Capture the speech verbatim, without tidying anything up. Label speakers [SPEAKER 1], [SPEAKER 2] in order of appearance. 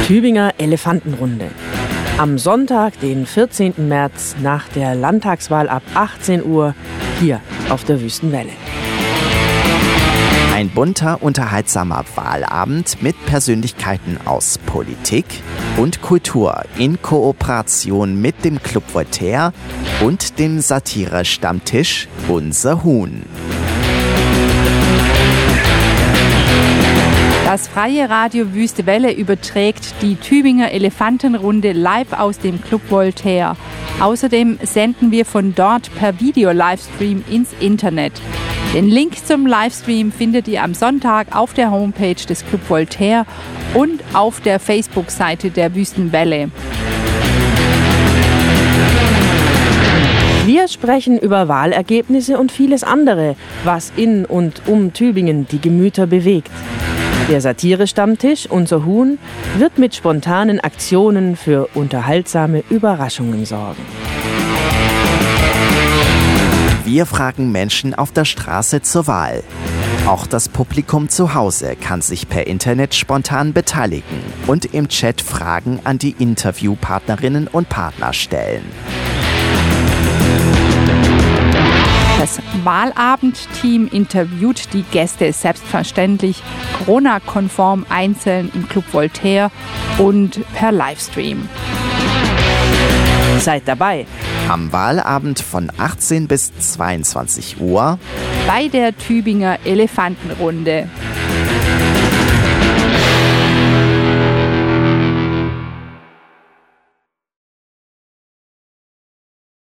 [SPEAKER 1] Tübinger Elefantenrunde. Am Sonntag, den vierzehnten März, nach der Landtagswahl ab achtzehn Uhr, hier auf der Wüstenwelle.
[SPEAKER 2] Ein bunter, unterhaltsamer Wahlabend mit Persönlichkeiten aus Politik und Kultur in Kooperation mit dem Club Voltaire und dem Satire-Stammtisch Unser Huhn.
[SPEAKER 3] Das freie Radio Wüste Welle überträgt die Tübinger Elefantenrunde live aus dem Club Voltaire. Außerdem senden wir von dort per Video-Livestream ins Internet. Den Link zum Livestream findet ihr am Sonntag auf der Homepage des Club Voltaire und auf der Facebook-Seite der Wüstenwelle.
[SPEAKER 1] Wir sprechen über Wahlergebnisse und vieles andere, was in und um Tübingen die Gemüter bewegt. Der Satire-Stammtisch Unser Huhn wird mit spontanen Aktionen für unterhaltsame Überraschungen sorgen.
[SPEAKER 2] Wir fragen Menschen auf der Straße zur Wahl. Auch das Publikum zu Hause kann sich per Internet spontan beteiligen und im Chat Fragen an die Interviewpartnerinnen und Partner stellen.
[SPEAKER 3] Das Wahlabendteam interviewt die Gäste selbstverständlich Corona-konform einzeln im Club Voltaire und per Livestream.
[SPEAKER 1] Seid dabei!
[SPEAKER 2] Am Wahlabend von achtzehn bis zweiundzwanzig Uhr
[SPEAKER 3] bei der Tübinger Elefantenrunde.